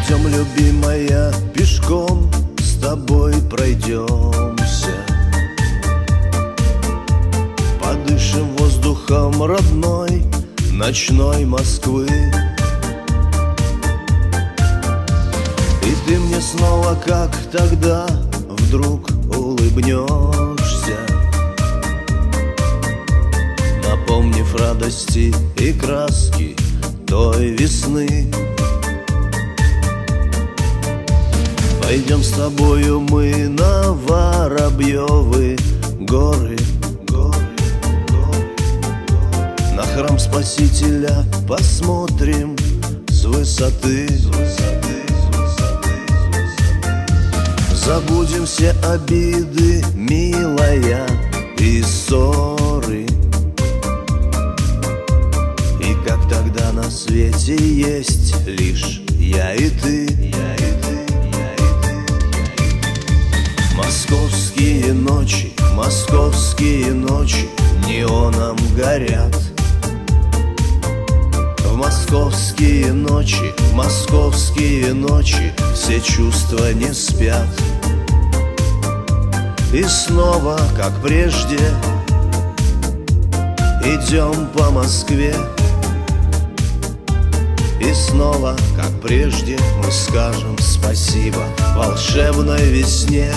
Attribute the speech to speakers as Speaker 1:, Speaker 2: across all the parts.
Speaker 1: Пойдем, любимая, пешком с тобой пройдемся, подышим воздухом родной ночной Москвы. И ты мне снова, как тогда, вдруг улыбнешься, напомнив радости и краски той весны. Пойдем с тобою мы на Воробьевы горы, на храм Спасителя посмотрим с высоты. Забудем все обиды, милая, и ссоры. И как тогда на свете есть лишь я и ты. Московские ночи неоном горят. В московские ночи все чувства не спят. И снова, как прежде, идем по Москве. И снова, как прежде, мы скажем спасибо волшебной весне.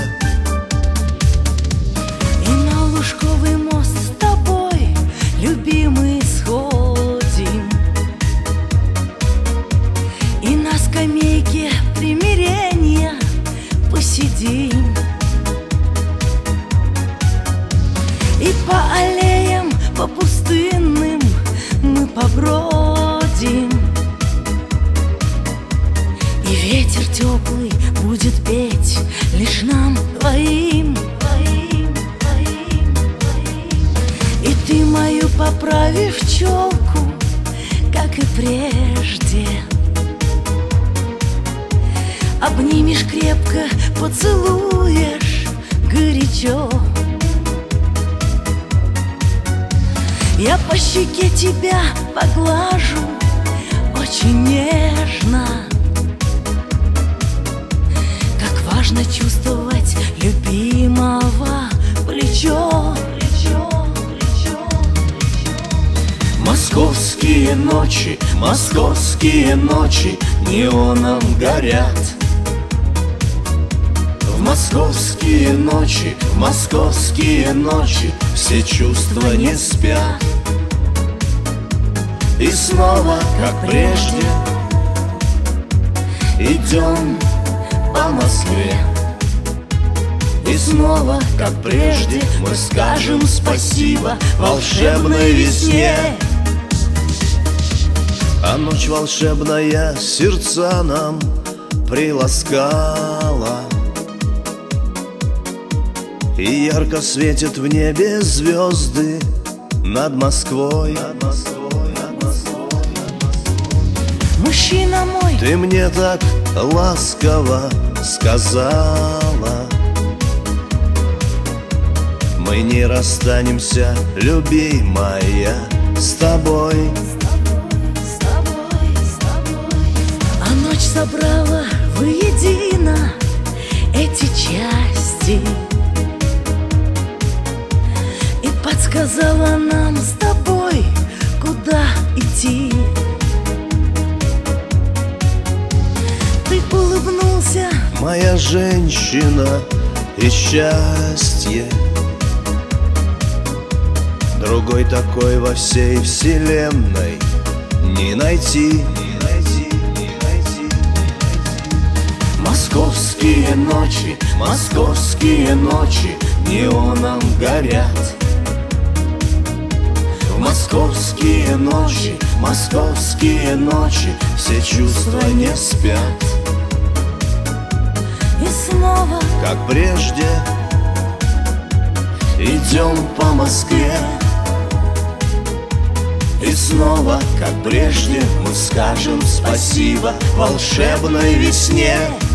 Speaker 2: И на Лужковый мост с тобой, любимый, сходим, и на скамейке примирения посидим, и по аллеям, по пустынным мы побродим. И ветер теплый будет петь лишь нам двоим. И ты мою, поправив челку, как и прежде, обнимешь крепко, поцелуешь горячо. Я по щеке тебя поглажу очень нежно. Как важно чувствовать любимого плечо.
Speaker 1: Московские ночи неоном горят. В московские ночи все чувства не спят. И снова, как прежде, идем по Москве. И снова, как прежде, мы скажем спасибо волшебной весне. А ночь волшебная сердца нам приласкала, и ярко светят в небе звезды над Москвой.
Speaker 2: Мужчина мой,
Speaker 1: ты мне так ласково сказала: мы не расстанемся, любимая, с тобой.
Speaker 2: А ночь собрала воедино эти части и подсказала нам с тобой, куда идти. Ты улыбнулся,
Speaker 1: моя женщина, и счастье другой такой во всей вселенной не найти. Московские ночи неоном горят. В московские ночи все чувства не спят.
Speaker 2: и снова,
Speaker 1: как прежде, идем по Москве. И снова, как прежде, мы скажем спасибо волшебной весне.